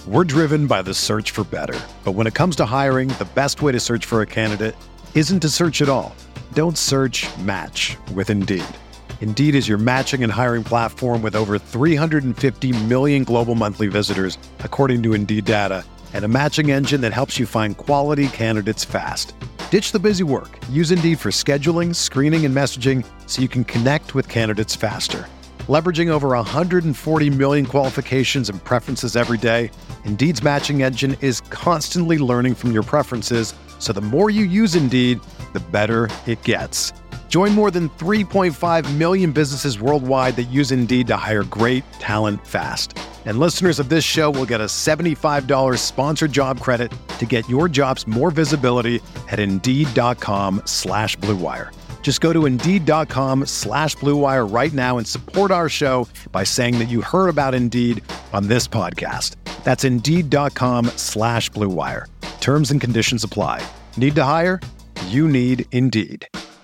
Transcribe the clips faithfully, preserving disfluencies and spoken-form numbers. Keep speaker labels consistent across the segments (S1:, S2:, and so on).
S1: We're driven by the search for better. But when it comes to hiring, the best way to search for a candidate isn't to search at all. Don't search, match with Indeed. Indeed is your matching and hiring platform with over three hundred fifty million global monthly visitors, according to Indeed data, and a matching engine that helps you find quality candidates fast. Ditch the busy work. Use Indeed for scheduling, screening, and messaging so you can connect with candidates faster. Leveraging over one hundred forty million qualifications and preferences every day, Indeed's matching engine is constantly learning from your preferences, so the more you use Indeed, the better it gets. Join more than three point five million businesses worldwide that use Indeed to hire great talent fast. And listeners of this show will get a seventy-five dollars sponsored job credit to get your jobs more visibility at Indeed.com slash Blue Wire. Just go to Indeed.com slash Blue Wire right now and support our show by saying that you heard about Indeed on this podcast. That's Indeed.com slash Blue Wire. Terms and conditions apply. Need to hire? You need Indeed.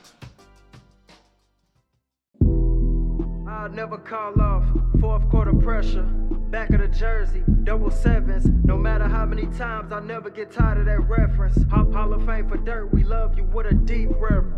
S2: I'll never call off. Fourth quarter pressure. Back of the jersey. Double sevens. No matter how many times, I'll never get tired of that reference. Hall, Hall of Fame for dirt. We love you with a deep reverence.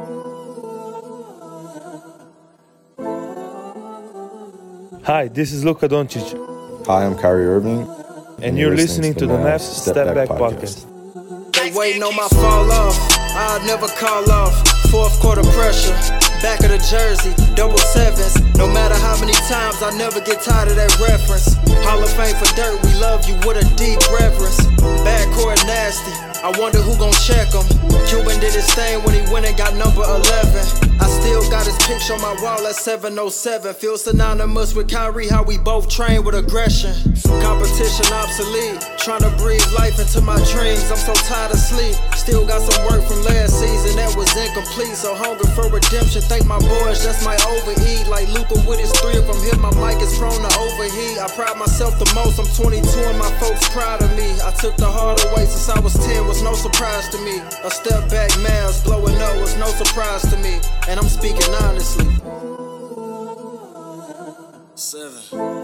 S3: Hi, this is Luka Doncic.
S4: Hi, I'm Kyrie Irving.
S3: And, and you're, you're listening, listening to the Mavs Step, Step Back, Back podcast.
S2: podcast. They waiting on my fall off. I'll never call off. Fourth quarter pressure. Back of the jersey. Double sevens. No matter how many times, I never get tired of that reference. Hall of Fame for dirt. We love you with a deep reverence. Backcourt nasty. I wonder who gon' check him. Cuban did his thing when he went and got number eleven. I still got his picture on my wall at seven oh seven. Feel synonymous with Kyrie, how we both train with aggression. Competition obsolete. Trying to breathe life into my dreams. I'm so tired of sleep. Still got some work from last season that was incomplete. So hungry for redemption. Thank my boys, just might overeat. Like Luka with his three of them hit, my mic is prone to overheat. I pride myself the most. I'm twenty-two and my folks proud of me. I took the harder way since I was ten. Was no surprise to me. A step back, Mavs blowing up was no surprise to me. And I'm speaking honestly. Seven.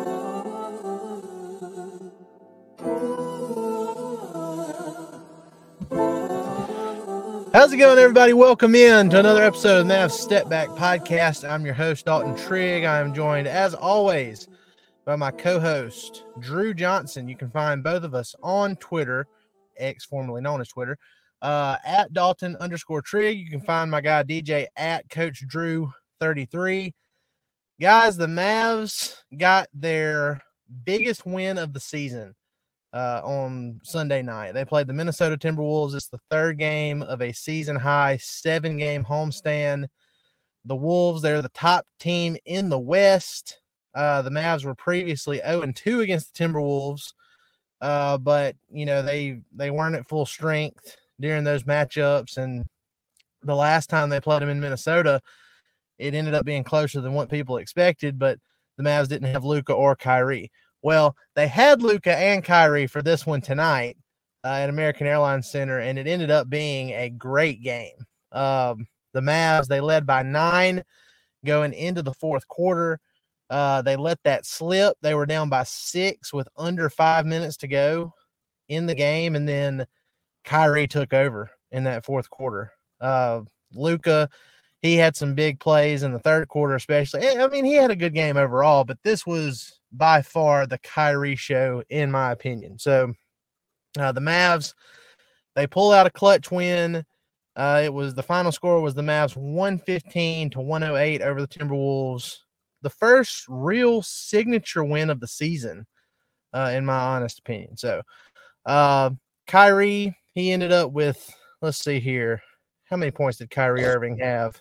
S5: How's it going, everybody? Welcome in to another episode of the Mavs Step Back podcast. I'm your host, Dalton Trigg. I am joined, as always, by my co-host, Drew Johnson. You can find both of us on Twitter, X, formerly known as Twitter, uh, at Dalton underscore Trigg. You can find my guy D J at Coach Drew thirty-three. Guys, the Mavs got their biggest win of the season uh, on Sunday night. They played the Minnesota Timberwolves. It's the third game of a season-high seven-game homestand. The Wolves, they're the top team in the West. Uh, the Mavs were previously oh and two against the Timberwolves. Uh, but you know, they, they weren't at full strength during those matchups. And the last time they played them in Minnesota, it ended up being closer than what people expected, but the Mavs didn't have Luka or Kyrie. Well, they had Luka and Kyrie for this one tonight uh, at American Airlines Center, and it ended up being a great game. Um, the Mavs, they led by nine going into the fourth quarter. Uh, they let that slip. They were down by six with under five minutes to go in the game, and then Kyrie took over in that fourth quarter. Uh, Luka, he had some big plays in the third quarter, especially. I mean, he had a good game overall, but this was by far the Kyrie show, in my opinion. So uh, the Mavs, they pull out a clutch win. Uh, it was the final score was the Mavs one fifteen to one oh eight over the Timberwolves. The first real signature win of the season, uh, in my honest opinion. So, uh, Kyrie, he ended up with, let's see here. How many points did Kyrie Irving have?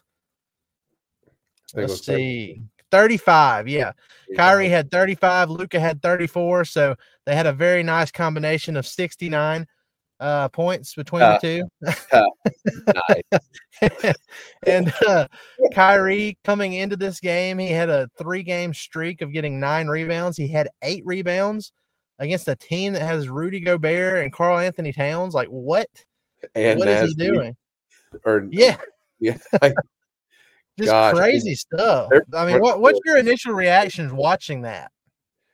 S5: Let's see. thirty-five, yeah. yeah. Kyrie had thirty-five. Luka had thirty-four. So, they had a very nice combination of sixty-nine uh, points between uh, the two. uh, nice. And uh, Kyrie coming into this game, he had a three-game streak of getting nine rebounds. He had eight rebounds against a team that has Rudy Gobert and Karl Anthony Towns. Like, what?
S4: And
S5: what is he doing?
S4: Or
S5: yeah,
S4: yeah,
S5: just
S4: gosh,
S5: crazy stuff. I mean, what, what's your initial reactions watching that?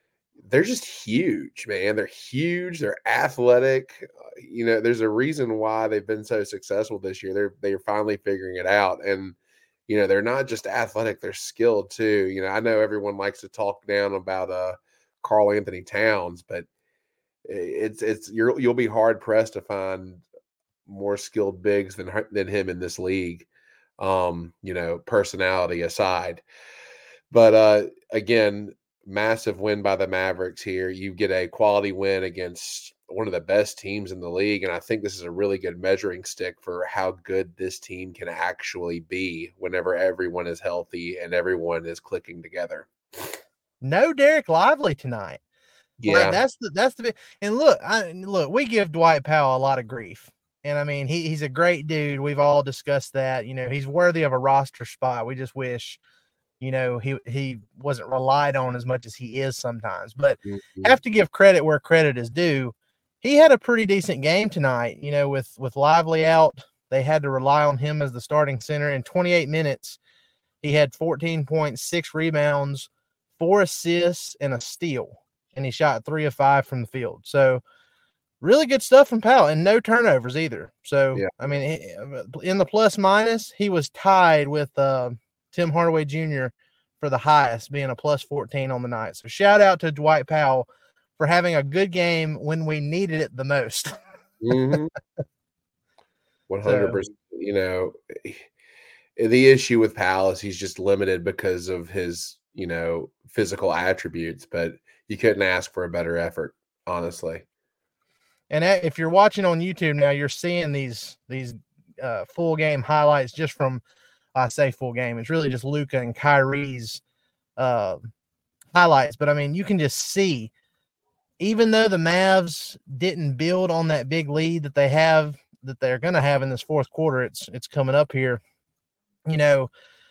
S4: they're just huge, man. They're huge. They're athletic. Uh, you know, there's a reason why they've been so successful this year. They're they're finally figuring it out, and you know, they're not just athletic; they're skilled too. You know, I know everyone likes to talk down about uh Karl Anthony Towns, but it's it's you're you'll be hard pressed to find more skilled bigs than than him in this league. Um, you know, personality aside, but uh, again. Massive win by the Mavericks here. You get a quality win against one of the best teams in the league. And I think this is a really good measuring stick for how good this team can actually be whenever everyone is healthy and everyone is clicking together.
S5: No Derek Lively tonight.
S4: Yeah.
S5: Like, that's the, that's the, and look, I look, we give Dwight Powell a lot of grief. And I mean, he, he's a great dude. We've all discussed that, you know, he's worthy of a roster spot. We just wish, you know, he he wasn't relied on as much as he is sometimes. But
S4: mm-hmm.
S5: have to give credit where credit is due. He had a pretty decent game tonight. You know, with with Lively out, they had to rely on him as the starting center. In twenty-eight minutes, he had fourteen point six rebounds, four assists, and a steal. And he shot three of five from the field. So really good stuff from Powell, and no turnovers either. So,
S4: yeah.
S5: I mean, in the plus minus, he was tied with uh, – Tim Hardaway Junior for the highest, being a plus fourteen on the night. So shout out to Dwight Powell for having a good game when we needed it the most.
S4: mm-hmm. one hundred percent. So, you know, the issue with Powell is he's just limited because of his, you know, physical attributes, but you couldn't ask for a better effort, honestly.
S5: And if you're watching on YouTube now, you're seeing these, these uh, full game highlights just from, I say full game. It's really just Luka and Kyrie's uh, highlights. But, I mean, you can just see, even though the Mavs didn't build on that big lead that they have, that they're going to have in this fourth quarter, it's it's coming up here, you know,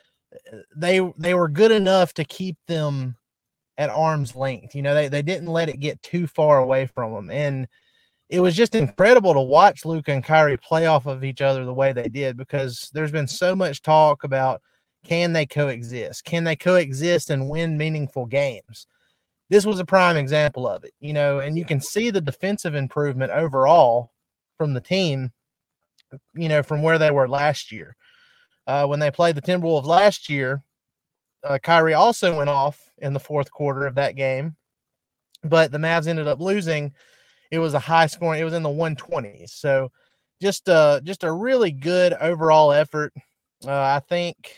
S5: they they were good enough to keep them at arm's length. You know, they, they didn't let it get too far away from them. And it was just incredible to watch Luka and Kyrie play off of each other the way they did, because there's been so much talk about, can they coexist? Can they coexist and win meaningful games? This was a prime example of it, you know, and you can see the defensive improvement overall from the team, you know, from where they were last year. Uh, when they played the Timberwolves last year, uh, Kyrie also went off in the fourth quarter of that game, but the Mavs ended up losing. It was a high scoring. It was in the one twenties. So just uh just a really good overall effort. Uh, I think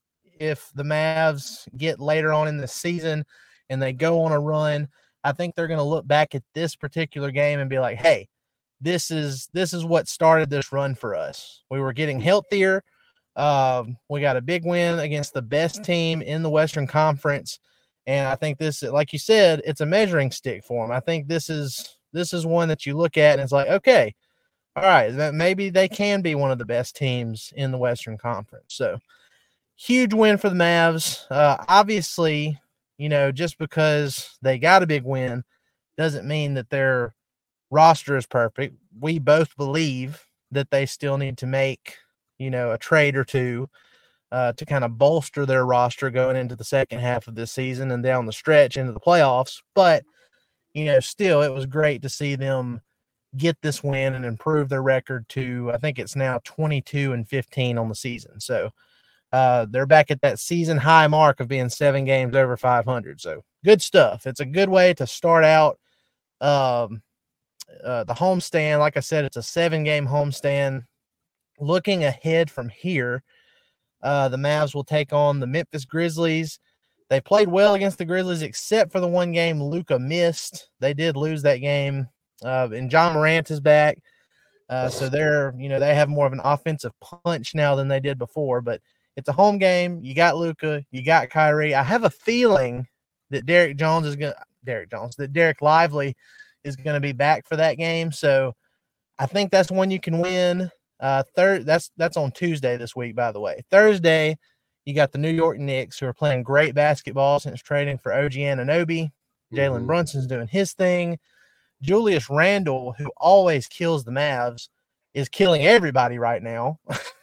S5: if the Mavs get later on in the season and they go on a run, I think they're going to look back at this particular game and be like, hey, this is this is what started this run for us. We were getting healthier. Um, we got a big win against the best team in the Western Conference. And I think this, like you said, it's a measuring stick for them. I think this is This is one that you look at and it's like, okay, all right, maybe they can be one of the best teams in the Western Conference. So huge win for the Mavs. Uh, obviously, you know, just because they got a big win doesn't mean that their roster is perfect. We both believe that they still need to make, you know, a trade or two uh, to kind of bolster their roster going into the second half of this season and down the stretch into the playoffs. But you know, still, it was great to see them get this win and improve their record to, I think it's now twenty-two and fifteen on the season. So uh, they're back at that season high mark of being seven games over five hundred. So good stuff. It's a good way to start out um, uh, the homestand. Like I said, it's a seven game homestand. Looking ahead from here, uh, the Mavs will take on the Memphis Grizzlies. They played well against the Grizzlies, except for the one game Luka missed. They did lose that game, uh, and John Morant is back. Uh, so they're, you know, they have more of an offensive punch now than they did before. But it's a home game. You got Luka, you got Kyrie. I have a feeling that Derek Jones is going to Derek Jones, that Derek Lively is going to be back for that game. So I think that's one you can win. Uh, third, that's that's on Tuesday this week, by the way. Thursday, you got the New York Knicks, who are playing great basketball since trading for O G Anunoby. Jalen
S4: mm-hmm.
S5: Brunson's doing his thing. Julius Randle, who always kills the Mavs, is killing everybody right now.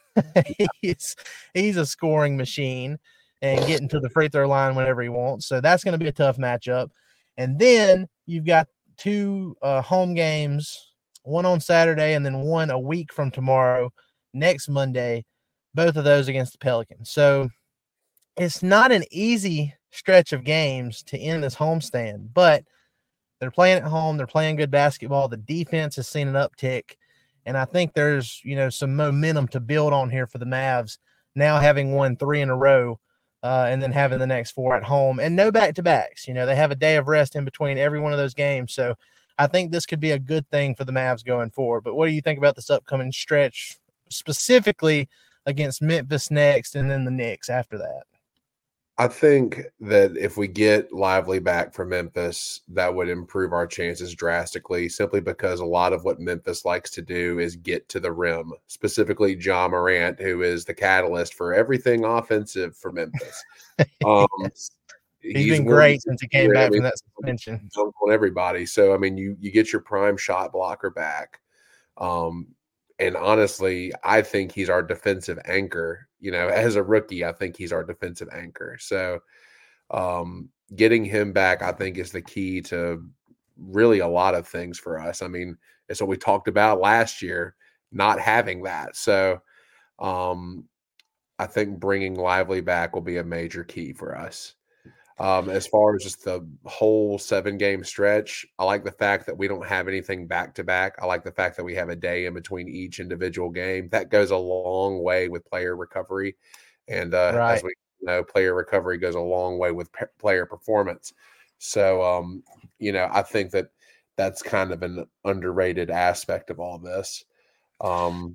S5: he's, he's a scoring machine and getting to the free throw line whenever he wants. So that's going to be a tough matchup. And then you've got two uh, home games, one on Saturday and then one a week from tomorrow, next Monday, both of those against the Pelicans. So it's not an easy stretch of games to end this homestand, but they're playing at home. They're playing good basketball. The defense has seen an uptick, and I think there's, you know, some momentum to build on here for the Mavs now, having won three in a row uh, and then having the next four at home and no back-to-backs. You know, they have a day of rest in between every one of those games. So I think this could be a good thing for the Mavs going forward. But what do you think about this upcoming stretch, specifically against Memphis next and then the Knicks after that?
S4: I think that if we get Lively back from Memphis, that would improve our chances drastically, simply because a lot of what Memphis likes to do is get to the rim, specifically Ja Morant, who is the catalyst for everything offensive for Memphis. Um,
S5: yes. he's,
S4: he's
S5: been great since he came
S4: yeah,
S5: back
S4: I mean,
S5: from that suspension.
S4: Dunk on everybody. So, I mean, you you get your prime shot blocker back. Um, and honestly, I think he's our defensive anchor. You know, as a rookie, I think he's our defensive anchor. So um, getting him back, I think, is the key to really a lot of things for us. I mean, it's what we talked about last year, not having that. So um, I think bringing Lively back will be a major key for us. Um, as far as just the whole seven-game stretch, I like the fact that we don't have anything back-to-back. I like the fact that we have a day in between each individual game. That goes a long way with player recovery. And uh,
S5: right.
S4: as we know, player recovery goes a long way with p- player performance. So, um, you know, I think that that's kind of an underrated aspect of all this. Um,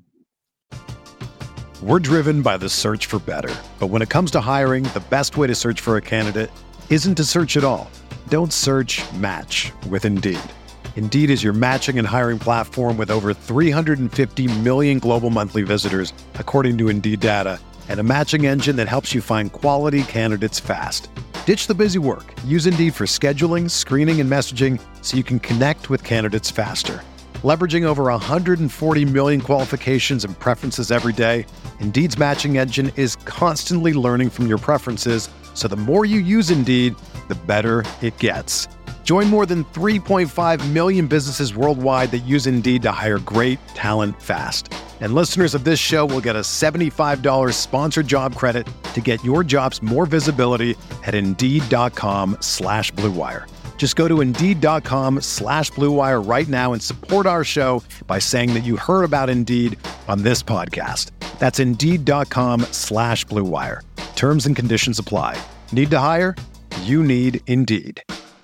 S1: We're driven by the search for better. But when it comes to hiring, the best way to search for a candidate isn't to search at all. Don't search, match with Indeed. Indeed is your matching and hiring platform with over three hundred fifty million global monthly visitors, according to Indeed data, and a matching engine that helps you find quality candidates fast. Ditch the busy work. Use Indeed for scheduling, screening, and messaging so you can connect with candidates faster. Leveraging over one hundred forty million qualifications and preferences every day, Indeed's matching engine is constantly learning from your preferences, so the more you use Indeed, the better it gets. Join more than three point five million businesses worldwide that use Indeed to hire great talent fast. And listeners of this show will get a seventy-five dollars sponsored job credit to get your jobs more visibility at Indeed.com slash Blue Wire. Just go to Indeed.com slash Blue Wire right now and support our show by saying that you heard about Indeed on this podcast. That's Indeed.com slash Blue Wire. Terms and conditions apply. Need to hire? You need Indeed.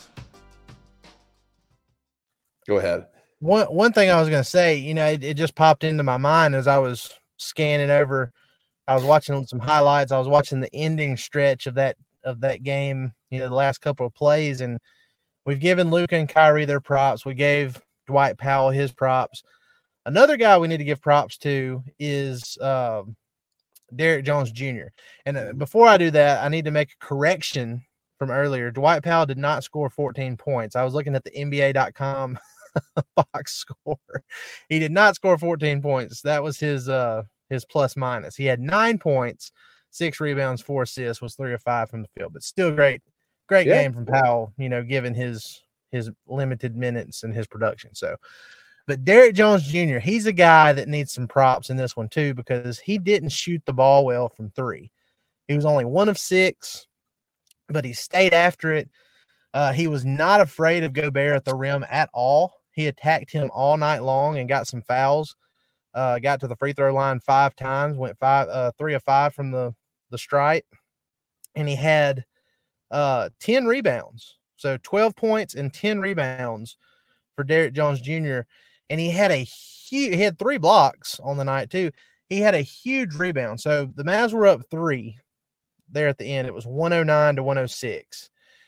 S4: Go ahead.
S5: One one thing I was going to say, you know, it, it just popped into my mind as I was scanning over. I was watching some highlights. I was watching the ending stretch of that of that game, you know, the last couple of plays, and we've given Luka and Kyrie their props. We gave Dwight Powell his props. Another guy we need to give props to is uh, Derrick Jones Junior And uh, before I do that, I need to make a correction from earlier. Dwight Powell did not score fourteen points. I was looking at the N B A dot com box score. He did not score fourteen points. That was his uh, his plus minus. He had nine points, six rebounds, four assists, was three or five from the field, but still great. Great
S4: Yeah.
S5: game from Powell, you know, given his his limited minutes and his production. So, but Derrick Jones Junior, he's a guy that needs some props in this one too, because he didn't shoot the ball well from three. He was only one of six, but he stayed after it. Uh, he was not afraid of Gobert at the rim at all. He attacked him all night long and got some fouls. Uh, got to the free throw line five times, went five, uh, three of five from the the stripe, and he had uh, ten rebounds. So twelve points and ten rebounds for Derrick Jones Junior And he had a huge, he had three blocks on the night too. He had a huge rebound. So the Mavs were up three there at the end. It was one oh nine to one oh six.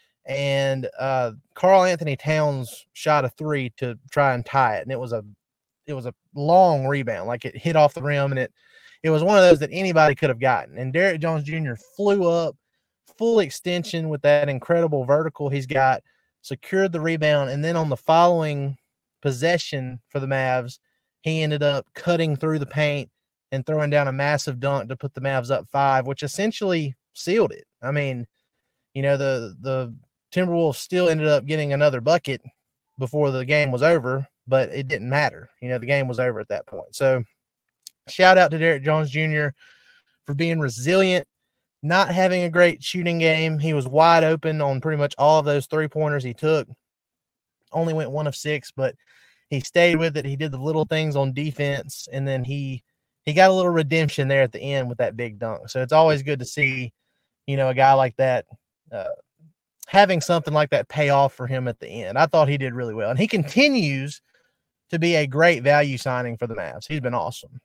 S5: And uh, Karl Anthony Towns shot a three to try and tie it. And it was a, it was a long rebound. Like it hit off the rim, and it, it was one of those that anybody could have gotten. And Derrick Jones Junior flew up, full extension with that incredible vertical he's got, secured the rebound, and then on the following possession for the Mavs, he ended up cutting through the paint and throwing down a massive dunk to put the Mavs up five, which essentially sealed it. I mean, you know, the the Timberwolves still ended up getting another bucket before the game was over, but it didn't matter. You know, the game was over at that point. So shout out to Derrick Jones Junior for being resilient, not having a great shooting game. He was wide open on pretty much all of those three-pointers he took. Only went one of six, but he stayed with it. He did the little things on defense, and then he he got a little redemption there at the end with that big dunk. So it's always good to see, you know, a guy like that uh, having something like that pay off for him at the end. I thought he did really well, and he continues to be a great value signing for the Mavs. He's been awesome.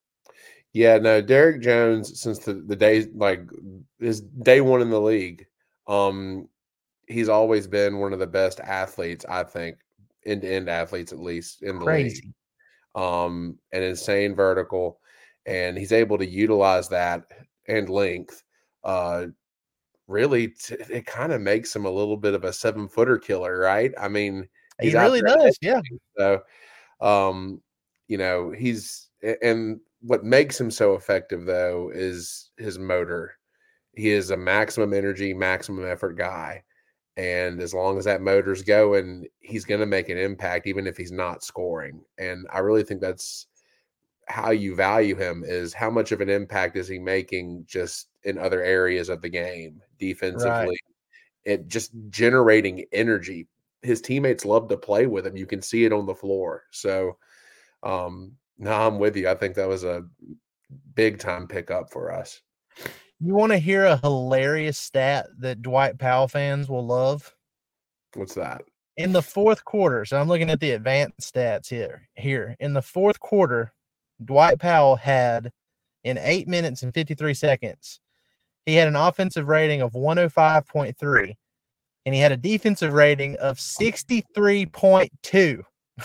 S4: Yeah, no, Derrick Jones, since the, the day, like his day one in the league, um, he's always been one of the best athletes, I think, end-to-end athletes, at least in the
S5: Crazy.
S4: league. Um, an insane vertical, and he's able to utilize that and length. Uh, really, t- it kind of makes him a little bit of a seven-footer killer, right? I mean,
S5: He really does, yeah.
S4: So, um, you know, he's and what makes him so effective though is his motor. He is a maximum energy, maximum effort guy. And as long as that motor's going, he's going to make an impact, even if he's not scoring. And I really think that's how you value him, is how much of an impact is he making just in other areas of the game, defensively,
S5: Right.
S4: it just generating energy. His teammates love to play with him. You can see it on the floor. So, um, no, I'm with you. I think that was a big time pickup for us.
S5: You want to hear a hilarious stat that Dwight Powell fans will love?
S4: What's that?
S5: In the fourth quarter, so I'm looking at the advanced stats here. Here in the fourth quarter, Dwight Powell had, in eight minutes and fifty-three seconds, he had an offensive rating of one oh five point three, and he had a defensive rating of sixty-three point two.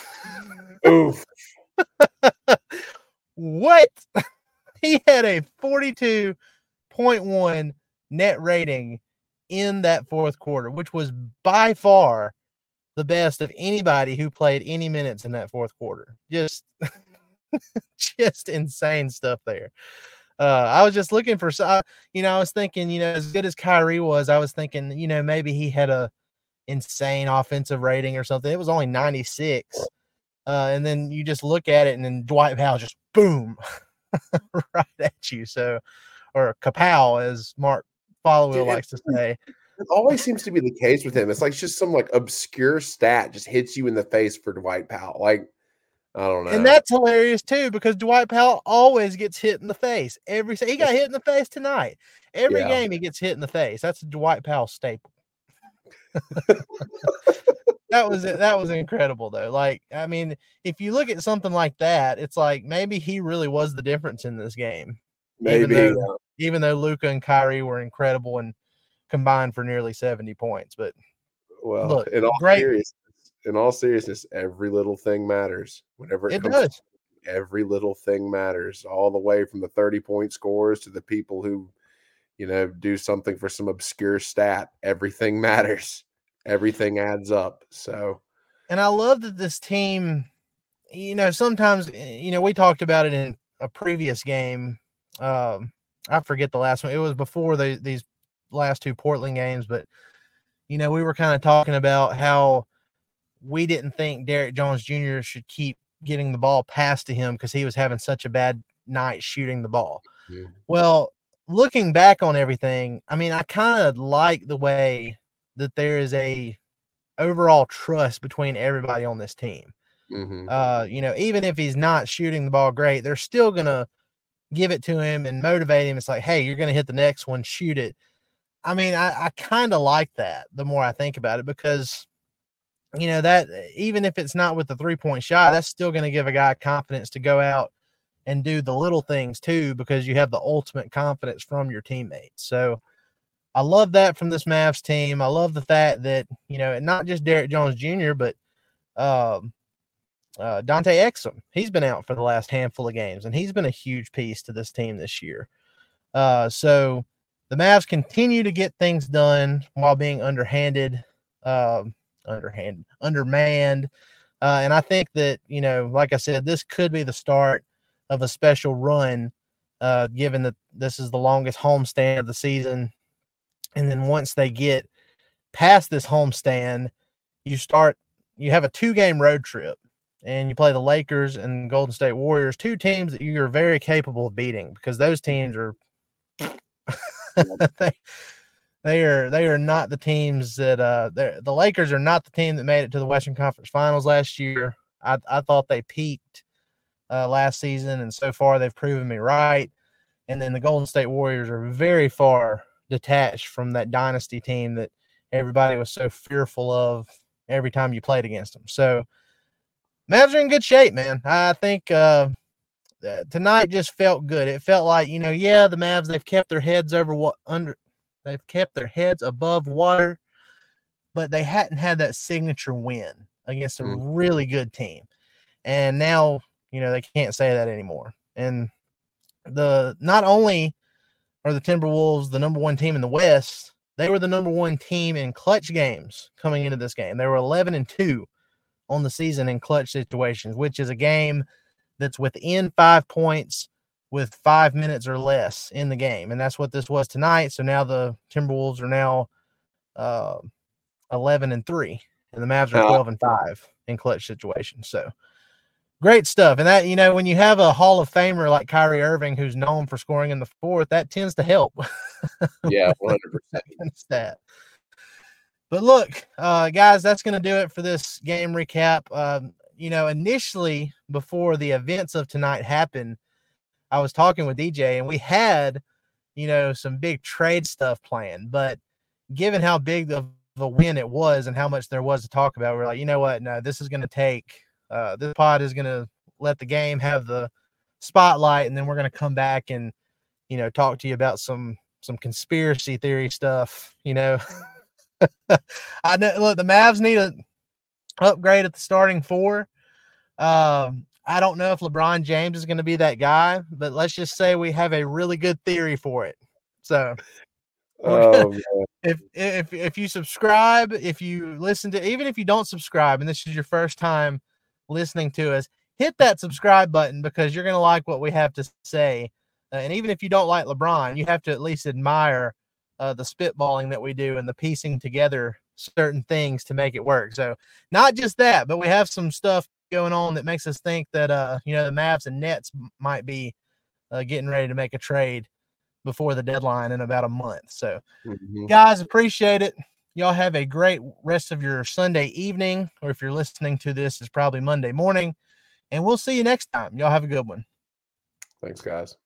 S4: Oof.
S5: What? He had a forty-two point one net rating in that fourth quarter, which was by far the best of anybody who played any minutes in that fourth quarter. Just, just insane stuff there. Uh, I was just looking for, you know, I was thinking, you know, as good as Kyrie was, I was thinking, you know, maybe he had a insane offensive rating or something. It was only ninety-six. Uh, and then you just look at it, and then Dwight Powell just boom right at you. So, or kapow, as Mark Followill likes to say.
S4: It always seems to be the case with him. It's like just some like obscure stat just hits you in the face for Dwight Powell. Like, I don't know.
S5: And that's hilarious too, because Dwight Powell always gets hit in the face. Every he got hit in the face tonight. Every
S4: Yeah.
S5: game he gets hit in the face. That's a Dwight Powell staple. That was it. That was incredible though. Like, I mean, if you look at something like that, it's like maybe he really was the difference in this game.
S4: Maybe.
S5: Even though, even though Luka and Kyrie were incredible and combined for nearly seventy points. But
S4: well,
S5: look,
S4: in all
S5: great.
S4: seriousness, in all seriousness, every little thing matters. Whenever it,
S5: It
S4: comes
S5: does.
S4: to every little thing matters, all the way from the thirty-point scores to the people who, you know, do something for some obscure stat. Everything matters. Everything adds up. So,
S5: and I love that this team, you know, sometimes, you know, we talked about it in a previous game. Um, I forget the last one. It was before the, these last two Portland games, but, you know, we were kind of talking about how we didn't think Derrick Jones Junior should keep getting the ball passed to him because he was having such a bad night shooting the ball.
S4: yeah.
S5: Well, looking back on everything, I mean, I kind of like the way that there is a overall trust between everybody on this team.
S4: Mm-hmm.
S5: Uh, you know, even if he's not shooting the ball great, they're still going to give it to him and motivate him. It's like, hey, you're going to hit the next one, shoot it. I mean, I, I kind of like that the more I think about it, because, you know, that even if it's not with the three-point shot, that's still going to give a guy confidence to go out and do the little things too, because you have the ultimate confidence from your teammates. So I love that from this Mavs team. I love the fact that, you know, not just Derrick Jones Junior, but um, uh, Dante Exum. He's been out for the last handful of games, and he's been a huge piece to this team this year. Uh, so the Mavs continue to get things done while being underhanded, um, underhanded, undermanned. Uh, and I think that, you know, like I said, this could be the start of a special run, uh, given that this is the longest homestand of the season. And then once they get past this homestand, you start you have a two-game road trip, and you play the Lakers and Golden State Warriors, two teams that you're very capable of beating because those teams are they, they are they are not the teams that uh the Lakers are not the team that made it to the Western Conference Finals last year. I I thought they peaked uh, last season, and so far they've proven me right. And then the Golden State Warriors are very far detached from that dynasty team that everybody was so fearful of every time you played against them. So Mavs are in good shape, man. I think uh, tonight just felt good. It felt like, you know, yeah, the Mavs, they've kept their heads over what under, they've kept their heads above water, but they hadn't had that signature win against a really good team. And now, you know, they can't say that anymore. And the not only are the Timberwolves the number one team in the West, they were the number one team in clutch games coming into this game. They were eleven and two on the season in clutch situations, which is a game that's within five points with five minutes or less in the game. And that's what this was tonight. So now the Timberwolves are now uh, eleven and three, and the Mavs are twelve and five in clutch situations. So great stuff. And that, you know, when you have a Hall of Famer like Kyrie Irving, who's known for scoring in the fourth, that tends to help.
S4: Yeah, one hundred percent.
S5: Stat. But look, uh, guys, that's going to do it for this game recap. Um, you know, initially, before the events of tonight happened, I was talking with D J, and we had, you know, some big trade stuff planned. But given how big of a win it was and how much there was to talk about, we're like, you know what? No, this is going to take uh, – this pod is going to let the game have the spotlight, and then we're going to come back and, you know, talk to you about some some conspiracy theory stuff, you know. I know. Look, the Mavs need a upgrade at the starting four. Um, I don't know if LeBron James is going to be that guy, but let's just say we have a really good theory for it. So,
S4: Oh,
S5: if if if you subscribe, if you listen to, even if you don't subscribe, and this is your first time listening to us, hit that subscribe button because you're going to like what we have to say. Uh, and even if you don't like LeBron, you have to at least admire Uh, the spitballing that we do and the piecing together certain things to make it work. So not just that, but we have some stuff going on that makes us think that, uh, you know, the Mavs and Nets might be uh, getting ready to make a trade before the deadline in about a month. So
S4: mm-hmm.
S5: guys, appreciate it. Y'all have a great rest of your Sunday evening, or if you're listening to this, it's probably Monday morning, and we'll see you next time. Y'all have a good one.
S4: Thanks, guys.